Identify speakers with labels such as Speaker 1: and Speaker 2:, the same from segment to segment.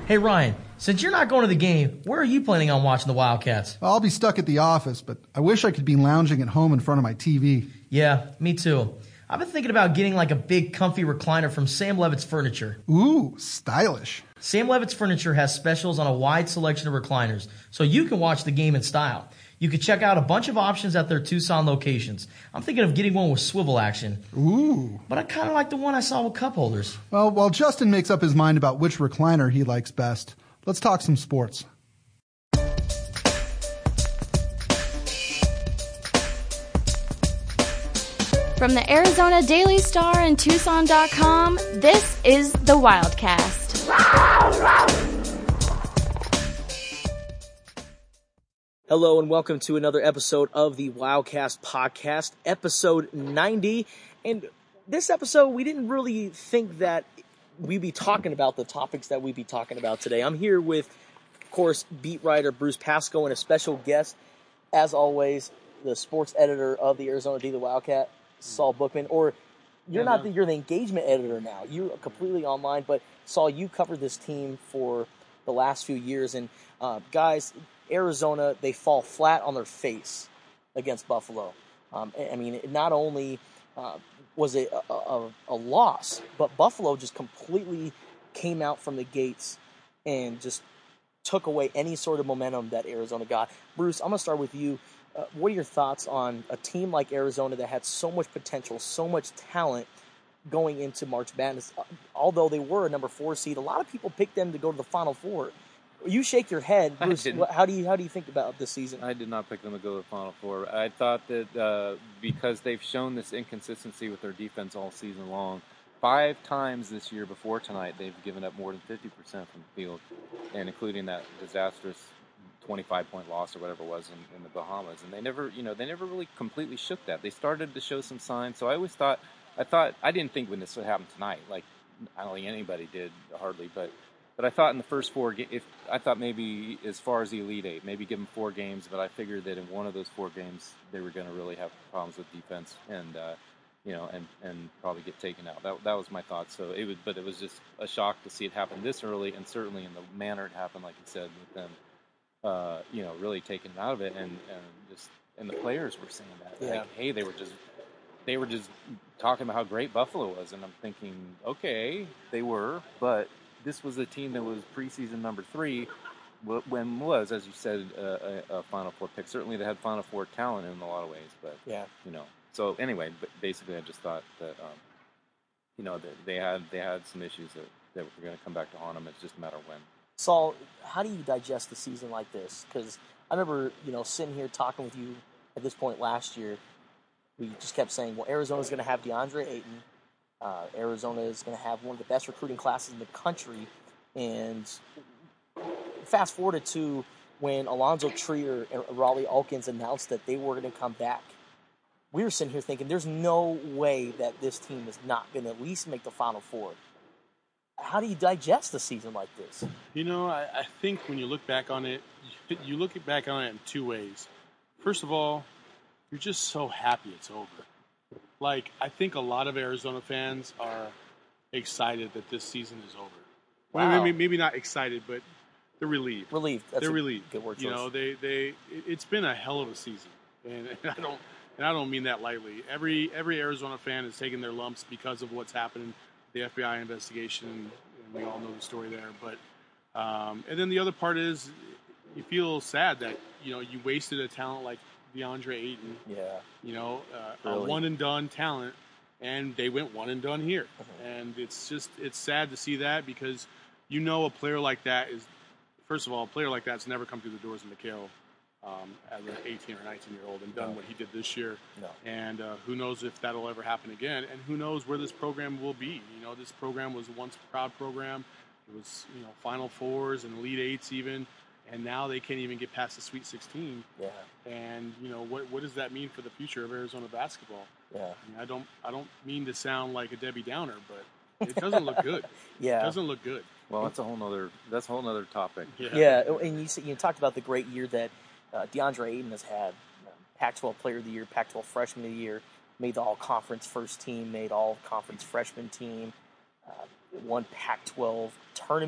Speaker 1: Hey Ryan, since you're not going to the game, where are you planning on watching the Wildcats?
Speaker 2: I'll be stuck at the office, but I wish I could be lounging at home in front of my TV.
Speaker 1: Yeah, me too. I've been thinking about getting like a big comfy recliner from Sam Levitt's Furniture.
Speaker 2: Ooh, stylish.
Speaker 1: Sam Levitt's Furniture has specials on a wide selection of recliners, so you can watch the game in style. You can check out a bunch of options at their Tucson locations. I'm thinking of getting one with swivel action.
Speaker 2: Ooh.
Speaker 1: But I kind of like the one I saw with cup holders.
Speaker 2: Well, while Justin makes up his mind about which recliner he likes best, let's talk some sports.
Speaker 3: From the Arizona Daily Star and Tucson.com, this is the Wildcast.
Speaker 1: Hello and welcome to another episode of the Wildcast podcast, episode 90. And this episode, we didn't really think that we'd be talking about the topics that we'd be talking about today. I'm here with, of course, beat writer Bruce Pascoe and a special guest, as always, the sports editor of the Arizona Daily Wildcat, Saul Bookman. Or you're you're the engagement editor now. You're completely online, but Saul, you covered this team for the last few years. And guys, Arizona, they fall flat on their face against Buffalo. I mean, not only was it a loss, but Buffalo just completely came out from the gates and just took away any sort of momentum that Arizona got. Bruce, I'm going to start with you. What are your thoughts on a team like Arizona that had so much potential, so much talent going into March Madness? Although they were a number 4 seed, a lot of people picked them to go to the Final Four. You shake your head, Bruce. How do you think about this season?
Speaker 4: I did not pick them to go to the Final Four. I thought that because they've shown this inconsistency with their defense all season long, 5 times this year before tonight they've given up more than 50% from the field, and including that disastrous 25-point loss or whatever it was in the Bahamas. And they never really completely shook that. They started to show some signs. So I didn't think when this would happen tonight. Like I don't think anybody did hardly, but I thought in the first 4, I thought maybe as far as the Elite 8, maybe give them 4 games, but I figured that in one of those 4 games they were going to really have problems with defense and probably get taken out. That was my thought. So it was just a shock to see it happen this early, and certainly in the manner it happened, like you said, with them, really taken out of it, and the players were saying that, like, hey, they were just talking about how great Buffalo was, and I'm thinking, okay, they were, but this was a team that was preseason number 3, when was, as you said, a Final Four pick. Certainly they had Final Four talent in a lot of ways, but So anyway, but basically I just thought that that they had some issues that were going to come back to haunt them. It's just a matter of when.
Speaker 1: Saul, how do you digest a season like this? Because I remember sitting here talking with you at this point last year. We just kept saying, well, Arizona's going to have DeAndre Ayton. Arizona is going to have one of the best recruiting classes in the country. And fast forward to when Alonzo Trier and Raleigh Alkins announced that they were going to come back. We were sitting here thinking there's no way that this team is not going to at least make the Final Four. How do you digest a season like this?
Speaker 5: I think when you look back on it, you look back on it in 2 ways. First of all, you're just so happy it's over. Like, I think a lot of Arizona fans are excited that this season is over.
Speaker 1: Wow.
Speaker 5: Well, maybe not excited, but they're relieved.
Speaker 1: They're
Speaker 5: relieved.
Speaker 1: Good word choice.
Speaker 5: It's been a hell of a season, and I don't mean that lightly. Every Arizona fan has taken their lumps because of what's happened, the FBI investigation, and we all know the story there. But and then the other part is you feel sad that you wasted a talent like DeAndre Ayton.
Speaker 1: Yeah.
Speaker 5: A one and done talent, and they went one and done here. And it's sad to see that because a player like that is, first of all, a player like that's never come through the doors of McHale as an 18 or 19-year-old and done what he did this year.
Speaker 1: No.
Speaker 5: And who knows if that'll ever happen again, and who knows where this program will be. This program was once a proud program. It was, Final Fours and Elite Eights even, and now they can't even get past the Sweet 16.
Speaker 1: Yeah.
Speaker 5: And, what does that mean for the future of Arizona basketball?
Speaker 1: Yeah.
Speaker 5: I don't mean to sound like a Debbie Downer, but it doesn't look good.
Speaker 1: Yeah.
Speaker 5: It doesn't look good.
Speaker 4: Well, that's a whole nother topic.
Speaker 1: Yeah. And you talked about the great year that DeAndre Ayton has had. Pac-12 Player of the Year, Pac-12 Freshman of the Year, made the All-Conference first team, made All-Conference freshman team, won Pac-12 tournament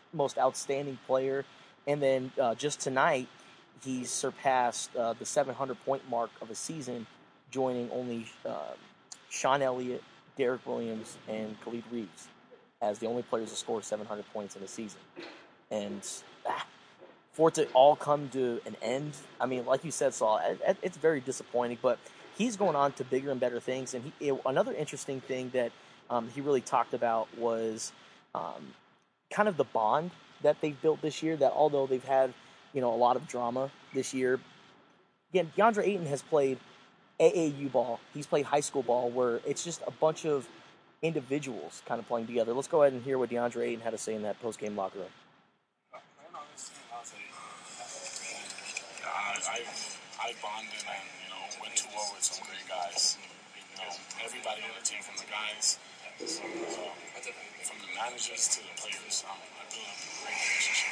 Speaker 1: most outstanding player. And then just tonight, he surpassed the 700-point mark of a season, joining only Sean Elliott, Derek Williams, and Khalid Reeves as the only players to score 700 points in a season. And for it to all come to an end, I mean, like you said, Saul, it's very disappointing, but he's going on to bigger and better things. And another interesting thing that he really talked about was kind of the bond that they've built this year, that although they've had, a lot of drama this year, again, DeAndre Ayton has played AAU ball. He's played high school ball where it's just a bunch of individuals kind of playing together. Let's go ahead and hear what DeAndre Ayton had to say in that post-game locker room.
Speaker 6: I bonded and, went to war with some great guys. Everybody on the team, from the guys, from the managers to the players, I built a great relationship.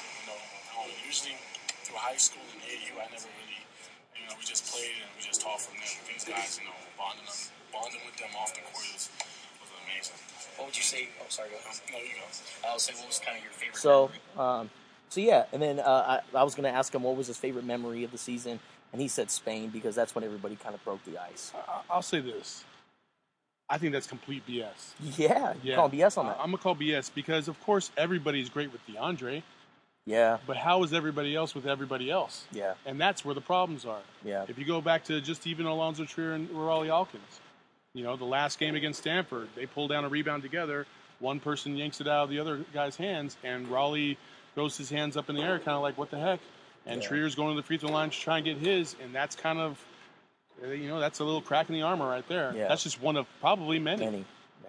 Speaker 6: Usually through high school and AAU, I never really, we just played and we just talked from there. But these guys, bonding with them off the court was amazing.
Speaker 7: What would you say? Oh, sorry, go ahead.
Speaker 6: No, you go.
Speaker 7: I would say, what was kind of your favorite memory?
Speaker 1: So yeah, and then I was going to ask him what was his favorite memory of the season, and he said Spain because that's when everybody kind of broke the ice.
Speaker 5: I'll say this. I think that's complete BS.
Speaker 1: Yeah, you call BS on that.
Speaker 5: I'm going to call BS because, of course, everybody's great with DeAndre.
Speaker 1: Yeah.
Speaker 5: But how is everybody else with everybody else?
Speaker 1: Yeah.
Speaker 5: And that's where the problems are.
Speaker 1: Yeah.
Speaker 5: If you go back to just even Alonzo Trier and Raleigh Alkins, the last game against Stanford, they pull down a rebound together. One person yanks it out of the other guy's hands, and Raleigh throws his hands up in the air, kind of like, what the heck? And Trier's going to the free throw line to try and get his, and that's kind of, that's a little crack in the armor right there.
Speaker 1: Yeah.
Speaker 5: That's just one of probably many.
Speaker 1: Many.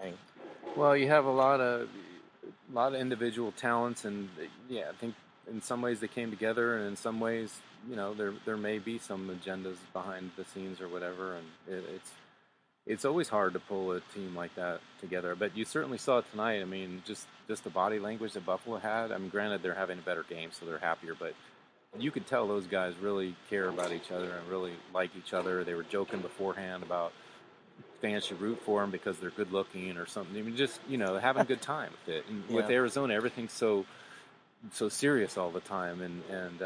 Speaker 4: Well, you have a lot of individual talents, and I think in some ways they came together, and in some ways, there may be some agendas behind the scenes or whatever, and it's always hard to pull a team like that together. But you certainly saw it tonight. I mean, just the body language that Buffalo had. I mean, granted, they're having a better game, so they're happier, but you could tell those guys really care about each other and really like each other. They were joking beforehand about fans should root for them because they're good looking or something. I mean, just, having a good time with it. And with Arizona, everything's so serious all the time. And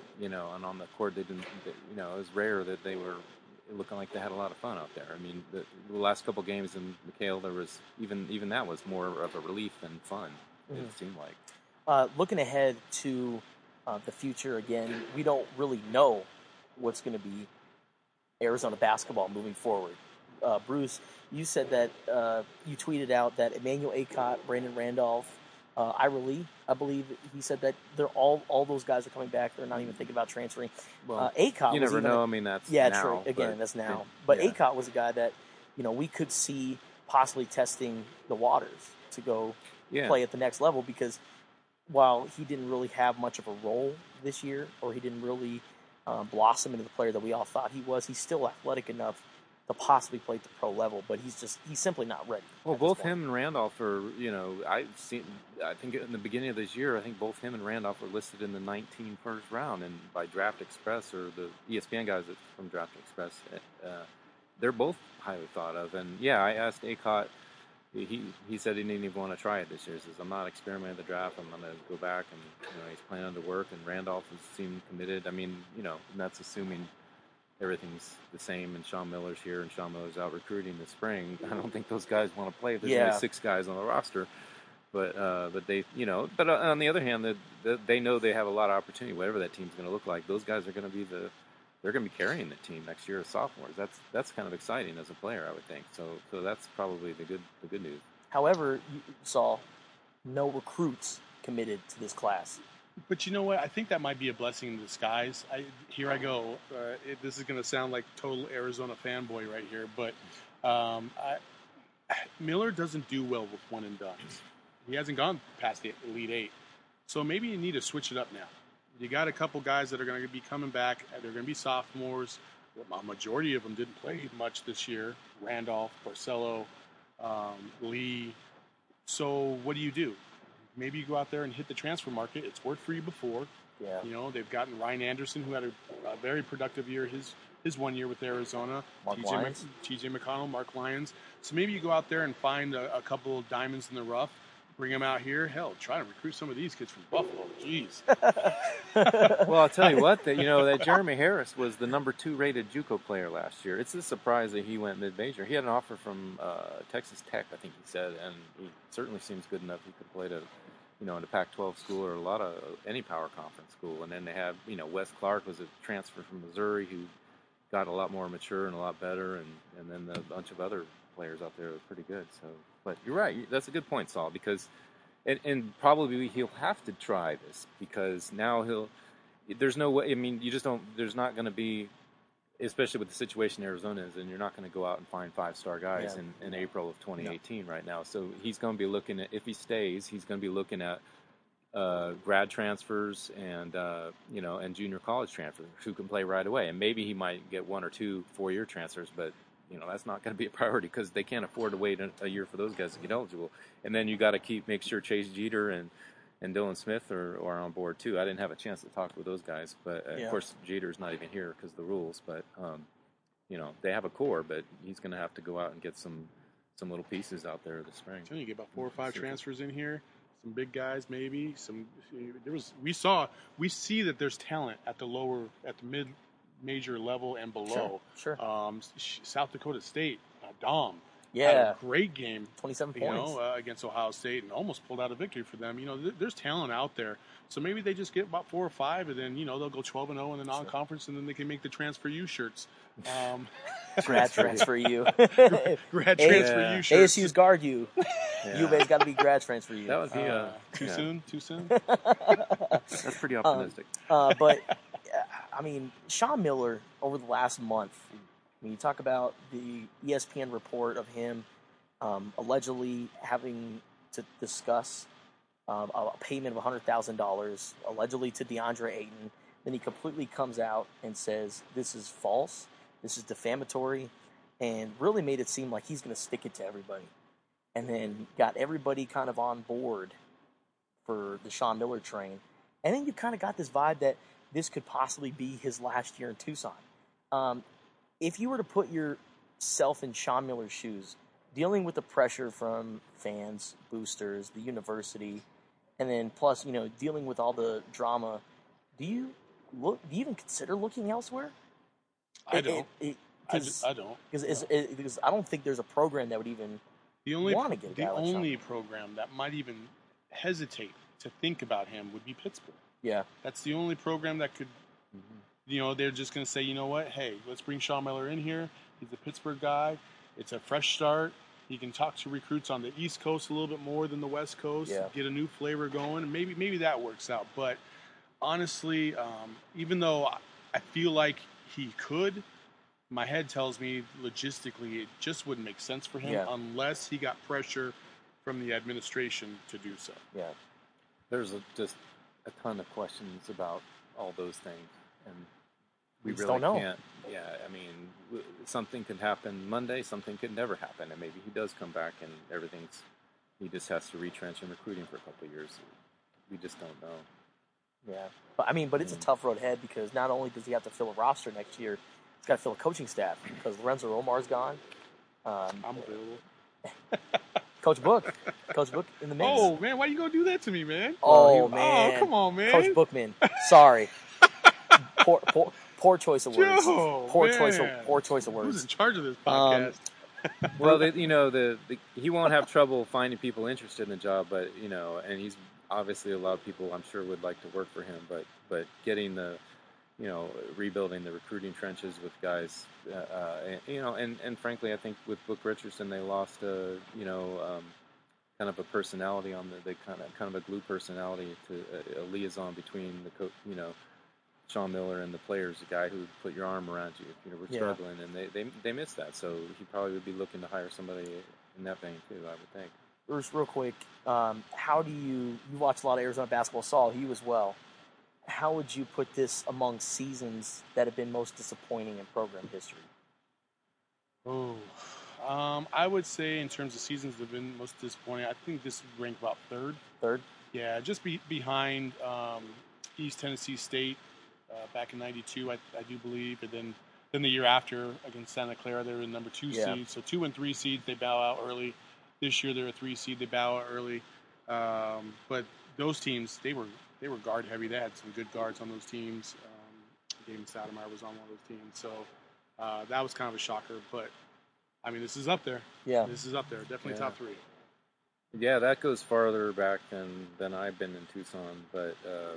Speaker 4: on the court, they didn't, it was rare that they were looking like they had a lot of fun out there. I mean, the last couple games in McHale, there was even that was more of a relief than fun, it seemed like.
Speaker 1: Looking ahead to the future, again, we don't really know what's going to be Arizona basketball moving forward. Bruce, you said that you tweeted out that Emmanuel Acott, Brandon Randolph, Ira Lee, I believe he said that they're all those guys are coming back. They're not even thinking about transferring.
Speaker 4: Well,
Speaker 1: Acott,
Speaker 4: you never know. I mean, that's
Speaker 1: now, true.
Speaker 4: Again,
Speaker 1: that's now. But Acott was a guy that we could see possibly testing the waters to go play at the next level, because while he didn't really have much of a role this year, or he didn't really blossom into the player that we all thought he was, he's still athletic enough to possibly play at the pro level, but he's simply not ready.
Speaker 4: Well, both him and Randolph are, I think in the beginning of this year, I think both him and Randolph were listed in the 19 first round, and by Draft Express, or the ESPN guys from Draft Express, they're both highly thought of. And I asked Acott, he said he didn't even want to try it this year. He says, I'm not experimenting the draft, I'm going to go back, and he's planning to work, and Randolph has seemed committed. I mean, and that's assuming everything's the same, and Sean Miller's here, and Sean Miller's out recruiting this spring. I don't think those guys want to play. There's only 6 guys on the roster, but they, but on the other hand, they know they have a lot of opportunity. Whatever that team's going to look like, those guys are going to be they're going to be carrying the team next year as sophomores. That's kind of exciting as a player, I would think. So that's probably the good news.
Speaker 1: However, you saw no recruits committed to this class.
Speaker 5: But you know what? I think that might be a blessing in disguise. Here I go. This is going to sound like total Arizona fanboy right here, but Miller doesn't do well with one and dones. He hasn't gone past the Elite Eight. So maybe you need to switch it up now. You got a couple guys that are going to be coming back. They're going to be sophomores. A majority of them didn't play much this year. Randolph, Barcelo, Lee. So what do? Maybe you go out there and hit the transfer market. It's worked for you before.
Speaker 1: Yeah.
Speaker 5: They've gotten Ryan Anderson, who had a very productive year his 1 year with Arizona. TJ McConnell, Mark Lyons. So maybe you go out there and find a couple of diamonds in the rough bring them out here. Hell, try to recruit some of these kids from Buffalo. Jeez.
Speaker 4: Well, I'll tell you what, that Jeremy Harris was the number 2 rated JUCO player last year. It's a surprise that he went mid-major. He had an offer from Texas Tech, I think he said, and he certainly seems good enough. He could play in a Pac-12 school or any power conference school. And then they have, Wes Clark was a transfer from Missouri who got a lot more mature and a lot better, and then a bunch of other players out there are pretty good. So, but you're right. That's a good point, Saul, because and probably he'll have to try this because now there's no way. I mean, you just don't. There's not going to be, especially with the situation Arizona is in. You're not going to go out and find 5-star guys in April of 2018 right now. So he's going to be looking at, if he stays, he's going to be looking at grad transfers and and junior college transfers who can play right away. And maybe he might get 1 or 2 4-year transfers, but that's not going to be a priority because they can't afford to wait a year for those guys to get eligible. And then you got to make sure Chase Jeter and Dylan Smith are on board too. I didn't have a chance to talk with those guys, but of course Jeter's not even here because of the rules. But they have a core, but he's going to have to go out and get some little pieces out there this spring.
Speaker 5: You get about 4 or 5 transfers in here. Some big guys, maybe. We see that there's talent at the mid-major level and below.
Speaker 1: Sure.
Speaker 5: South Dakota State, Dom.
Speaker 1: Yeah.
Speaker 5: Had a great game.
Speaker 1: 27 points.
Speaker 5: Against Ohio State and almost pulled out a victory for them. There's talent out there. So maybe they just get about 4 or 5 and then, they'll go 12-0 in the non-conference and then they can make the Transfer U shirts.
Speaker 1: Grad Transfer U.
Speaker 5: Grad Transfer U shirts.
Speaker 1: ASU's guard U. UVA's got to be grad transfer U.
Speaker 4: That would be
Speaker 5: too soon. Too soon.
Speaker 4: That's pretty optimistic.
Speaker 1: But I mean, Sean Miller over the last month. When you talk about the ESPN report of him allegedly having to discuss a payment of $100,000 allegedly to DeAndre Ayton, then he completely comes out and says this is false, this is defamatory, and really made it seem like he's going to stick it to everybody. And then got everybody kind of on board for the Sean Miller train. And then you kind of got this vibe that this could possibly be his last year in Tucson. If you were to put yourself in Sean Miller's shoes, dealing with the pressure from fans, boosters, the university, and then plus, dealing with all the drama, do you even consider looking elsewhere?
Speaker 5: I don't. I don't.
Speaker 1: Because I don't think there's a program that would even want to get a guy like Sean.
Speaker 5: The only program that might even hesitate to think about him would be Pittsburgh.
Speaker 1: Yeah.
Speaker 5: That's the only program that could, they're just going to say, you know what, hey, let's bring Sean Miller in here. He's a Pittsburgh guy. It's a fresh start. He can talk to recruits on the East Coast a little bit more than the West Coast, get a new flavor going, and maybe that works out. But honestly, even though I feel like he could, my head tells me logistically it just wouldn't make sense for him unless he got pressure from the administration to do so.
Speaker 1: Yeah.
Speaker 4: There's just a ton of questions about all those things, and we
Speaker 1: just
Speaker 4: really
Speaker 1: don't know.
Speaker 4: can't. Yeah, I mean, something could happen Monday, something could never happen, and maybe he does come back and he just has to retrench in recruiting for a couple of years. We just don't know.
Speaker 1: Yeah, but it's a tough road ahead because not only does he have to fill a roster next year, he's got to fill a coaching staff because Lorenzo Omar's gone.
Speaker 5: I'm available.
Speaker 1: Coach Book in the mix.
Speaker 5: Oh man, why you gonna do that to me, man?
Speaker 1: Oh man,
Speaker 5: come on, man.
Speaker 1: Coach Bookman, sorry. Poor choice of words.
Speaker 5: Joe,
Speaker 1: Poor
Speaker 5: man.
Speaker 1: choice of words.
Speaker 5: Who's in charge of this podcast?
Speaker 4: Well, he won't have trouble finding people interested in the job, but and he's obviously a lot of people I'm sure would like to work for him, but getting the rebuilding the recruiting trenches with guys, and frankly, I think with Book Richardson, they lost kind of a personality on they kind of a glue personality to a liaison between the Sean Miller and the players, a guy who would put your arm around you if we're struggling, and they missed that. So he probably would be looking to hire somebody in that vein too, I would think.
Speaker 1: Bruce, real quick, how do you watch a lot of Arizona basketball? Saul, you as well. How would you put this among seasons that have been most disappointing in program history?
Speaker 5: I would say in terms of seasons that have been most disappointing, I think this would rank about third.
Speaker 1: Third?
Speaker 5: Yeah, just behind East Tennessee State back in '92, I do believe, and then the year after against Santa Clara, they were the number 2 seed. So 2 and 3 seeds, they bow out early. This year they're a 3 seed, they bow out early. But those teams, they were guard heavy. They had some good guards on those teams. Damon Stoudemire was on one of those teams, so that was kind of a shocker. But I mean, this is up there.
Speaker 1: Yeah,
Speaker 5: this is up there. Definitely top 3.
Speaker 4: Yeah, that goes farther back than I've been in Tucson, but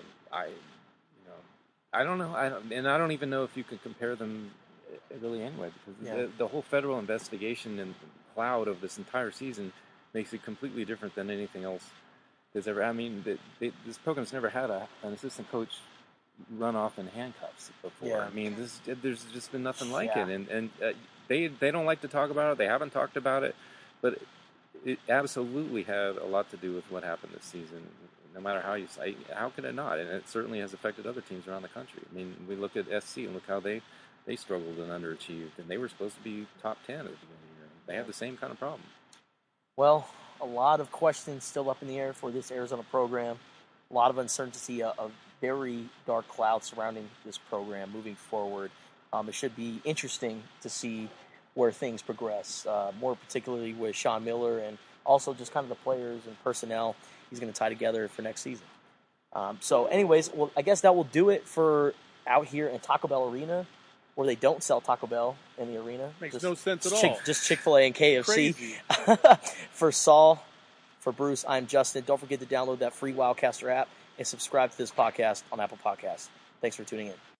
Speaker 4: I don't know. I don't even know if you can compare them really anyway, because the whole federal investigation and cloud of this entire season makes it completely different than anything else that's ever. I mean, this program's never had an assistant coach run off in handcuffs before.
Speaker 1: Yeah.
Speaker 4: I mean, there's just been nothing like it, and they don't like to talk about it. They haven't talked about it, but it absolutely had a lot to do with what happened this season. No matter how you say, how could it not? And it certainly has affected other teams around the country. I mean, we look at SC and look how they struggled and underachieved, and they were supposed to be top 10 at the beginning of the year. They had the same kind of problem.
Speaker 1: Well, a lot of questions still up in the air for this Arizona program. A lot of uncertainty, a very dark cloud surrounding this program moving forward. It should be interesting to see where things progress, more particularly with Sean Miller and also just kind of the players and personnel he's going to tie together for next season. So anyways, well, I guess that will do it for out here in Taco Bell Arena, where they don't sell Taco Bell in the arena.
Speaker 5: Makes no sense at all.
Speaker 1: Just Chick-fil-A and KFC.
Speaker 5: Crazy.
Speaker 1: For Saul, for Bruce, I'm Justin. Don't forget to download that free Wildcaster app and subscribe to this podcast on Apple Podcasts. Thanks for tuning in.